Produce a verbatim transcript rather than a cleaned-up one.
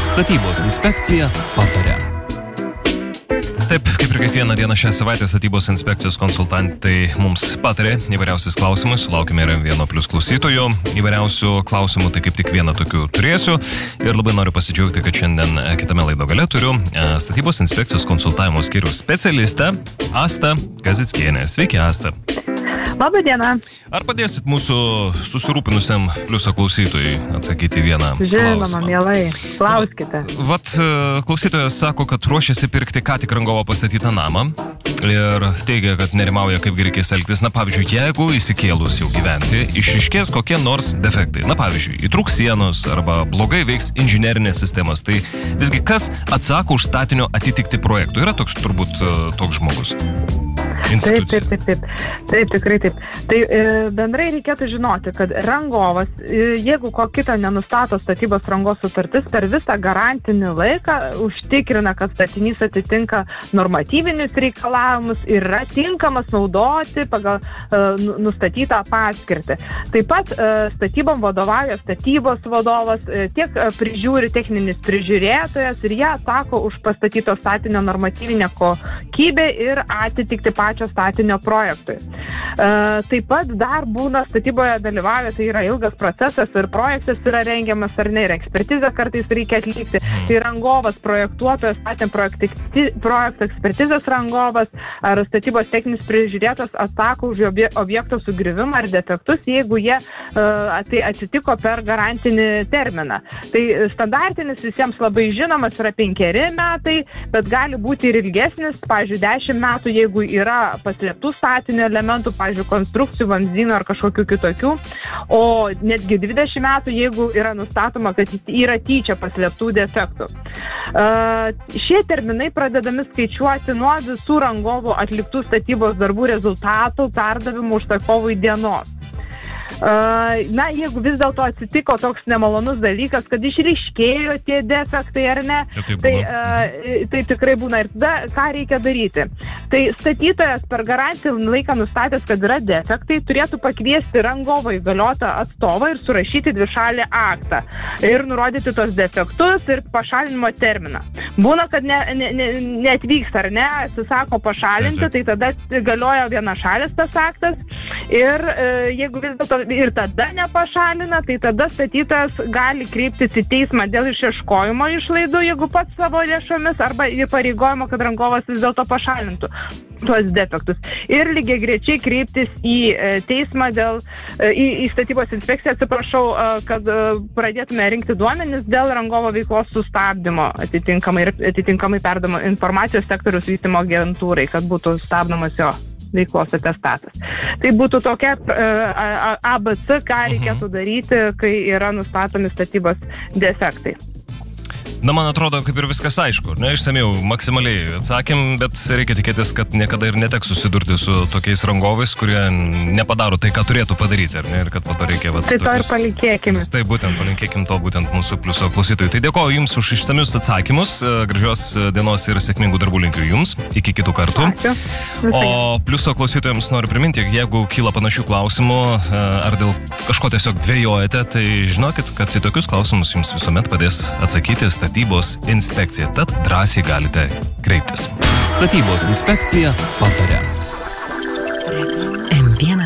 Statybos inspekcija pataria. Taip, kaip ir kiekvieną dieną šią savaitę statybos inspekcijos konsultantai mums patarė įvairiausiais klausimais. Sulaukime ir vieno plus klausytojų įvairiausių klausimų, tai kaip tik vieną tokių turėsiu. Ir labai noriu pasidžiaugti, kad šiandien kitame laido gale turiu statybos inspekcijos konsultavimo skyriaus specialistę Astą Kazickienę. Sveiki, Asta. Labą dieną. Ar padėsit mūsų susirūpinusiam pliuso klausytojui atsakyti vieną Žinoma, klausimą? Žinoma, mielai. Klauskite. Vat klausytojas sako, kad ruošiasi pirkti ką tik rangovo pastatytą namą ir teigia, kad nerimauja, kaip reikės elgtis. Na, pavyzdžiui, jeigu įsikėlus jau gyventi, išryškės kokie nors defektai. Na, pavyzdžiui, įtrūks sienos arba blogai veiks inžinerinės sistemas. Tai visgi kas atsako už statinio atitikti projektų? Yra toks turbūt toks žmogus. Taip, taip, taip, taip. Taip, tikrai taip. Tai e, bendrai reikėtų žinoti, kad rangovas, e, jeigu ko kito nenustato statybos rangos sutartis, per visą garantinį laiką užtikrina, kad statinys atitinka normatyvinius reikalavimus ir yra tinkamas naudoti pagal e, nustatytą paskirtį. Taip pat e, statybom vadovauja statybos vadovas, e, tiek e, prižiūri techninis prižiūrėtojas ir jie atsako už pastatyto statinio normatyvinę kokybę ir atitikti pačią statinio projektui. E, taip pat dar būna statyboje dalyvauja, tai yra ilgas procesas ir projektas yra rengiamas ar ne, ir ekspertizę kartais reikia atlikti. Tai rangovas, projektuotojas, statinio projekto ekspertizės rangovas ar statybos techninis prižiūrėtojas atsako už objekto sugriuvimą ar defektus, jeigu jie e, tai atsitiko per garantinį terminą. Tai standartinis visiems labai žinomas yra penkeri metai, bet gali būti ir ilgesnis, pavyzdžiui, dešimt metų, jeigu yra paslėptų statinio elementų, pavyzdžiui, konstrukcijų, vamzdynų ar kažkokių kitokių, o netgi dvidešimt metų, jeigu yra nustatoma, kad yra tyčia paslėptų defektų. Uh, šie terminai pradedami skaičiuoti nuo visų rangovų atliktų statybos darbų rezultatų perdavimų užsakovui dienos. Uh, na, jeigu vis dėlto atsitiko toks nemalonus dalykas, kad išryškėjo tie defektai ar ne, ja, tai, tai, uh, tai tikrai būna. Ir tada ką reikia daryti? Tai statytojas per garantinį laiką nustatęs, kad yra defektai, turėtų pakviesti rangovo įgaliotą atstovą ir surašyti dvišalį aktą ir nurodyti tos defektus ir pašalinimo terminą. Būna, kad ne, ne, ne, neatvyksta ar ne, atsisako pašalinti, tai tada galioja vienašalis tas aktas ir uh, jeigu vis dėlto ir tada nepašalina, tai tada statytojas gali kreiptis į teismą dėl išieškojimo išlaidų, jeigu pats savo lėšomis, arba įpareigojimo, kad rangovas vis dėlto pašalintų tuos defektus. Ir lygiai grečiai kreiptis į teismą dėl, į, į statybos inspekciją, atsiprašau, kad pradėtume rinkti duomenis dėl rangovo veiklos sustabdymo atitinkamai ir atitinkamai perdamo informacijos sektoriaus vystymo agentūrai, kad būtų stabdomas jo veiklos atestatas. Tai būtų tokia A B C, ką reikėtų daryti, kai yra nustatomi statybos defektai. Na, man atrodo, kaip ir viskas aišku, ne, išsamiau, maksimaliai atsakym, bet reikia tikėtis, kad niekada ir neteks susidurti su tokiais rangovais, kurie nepadaro tai, ką turėtų padaryti, ar ne, ir kad po to reikia... Vat, tai to ir palinkėkime. Tai būtent, palinkėkim to būtent mūsų pliuso klausytojui. Tai dėkoju Jums už išsamius atsakymus, gražios dienos ir sėkmingų darbų linkiu Jums, iki kitų kartų. Ačiū. O pliuso klausytojams noriu priminti, jeigu kyla panašių klausimų, ar dėl kažko tiesiog dvejojate, tai žinokit, kad į tokius klausimus Jums visuomet padės atsakyti Statybos inspekcija, tad drąsiai galite kreiptis. Statybos inspekcija pataria. M vienas